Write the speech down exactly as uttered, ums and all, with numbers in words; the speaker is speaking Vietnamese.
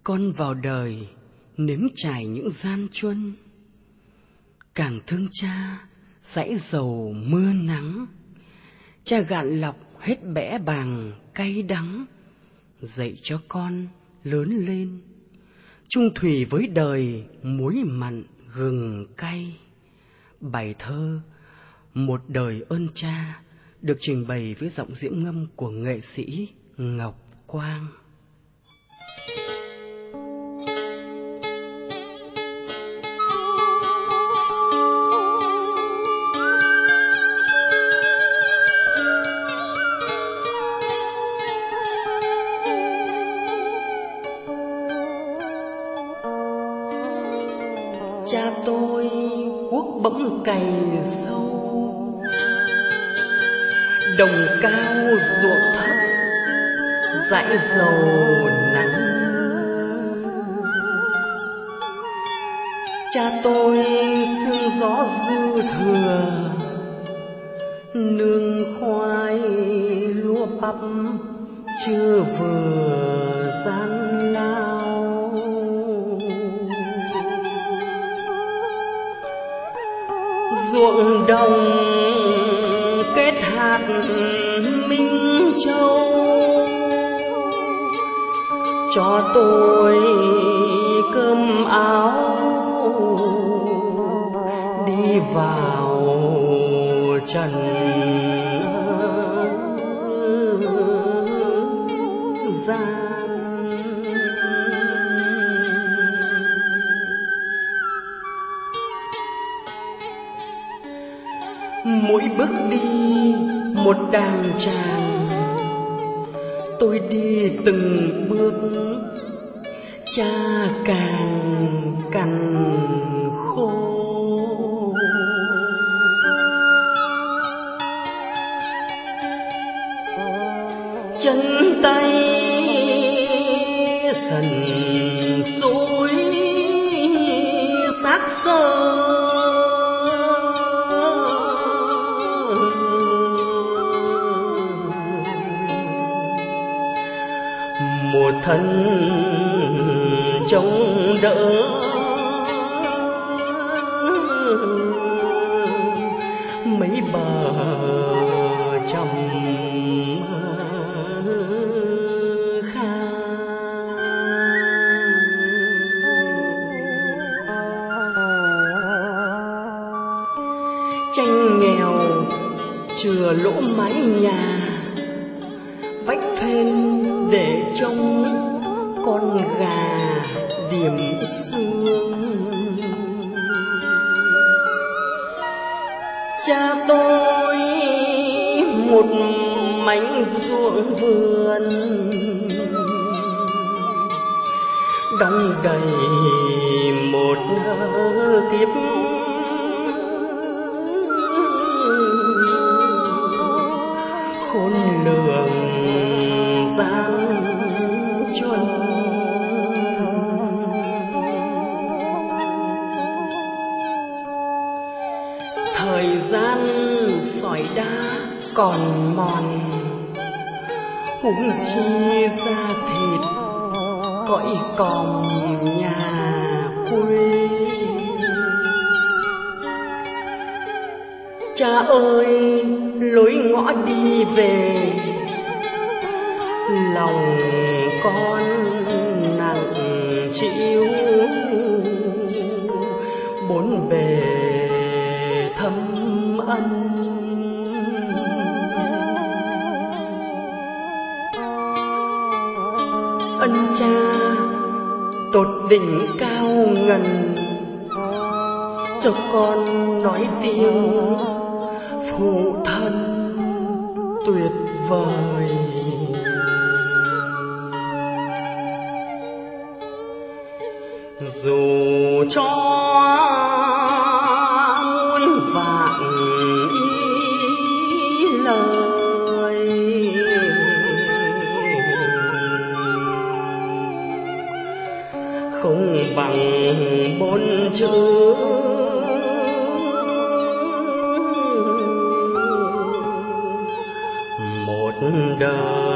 Con vào đời nếm trải những gian truân, càng thương cha dãi dầu mưa nắng. Cha gạn lọc hết bẽ bàng cay đắng, dạy cho con lớn lên chung thủy với đời, muối mặn gừng cay. Bài thơ Một đời ơn cha được trình bày với giọng diễm ngâm của nghệ sĩ Ngọc Quang. Cha tôi cuốc bẫm cày sâu, đồng cao ruộng thấp dãi dầu nắng. Cha tôi sương gió dư thừa, nương khoai lúa bắp chưa vừa gian lao. Ruộng đồng kết hạt minh châu, cho tôi cơm áo đi vào trần gian. Mỗi bước đi một đàn tràng, tôi đi từng bước cha càng cằn khô. Chân tay sần sối xác xơ, một thân chống đỡ mấy bờ trăm khang. Tranh nghèo chừa lỗ mái nhà, vách phên để trông con gà điểm xương. Cha tôi một mảnh ruộng vườn, đong đầy một kiếp khôn lường gian truân. Thời gian sỏi đá còn mòn, huống chi da thịt cõi còm nhà quê. Cha ơi lối ngõ đi về, lòng con nặng chịu bốn bề thâm ân. Ân cha tột đỉnh cao ngần, cho con nói tiếng phụ thân tuyệt vời. Dù cho muôn vạn ý lời, không bằng bốn chữ một đời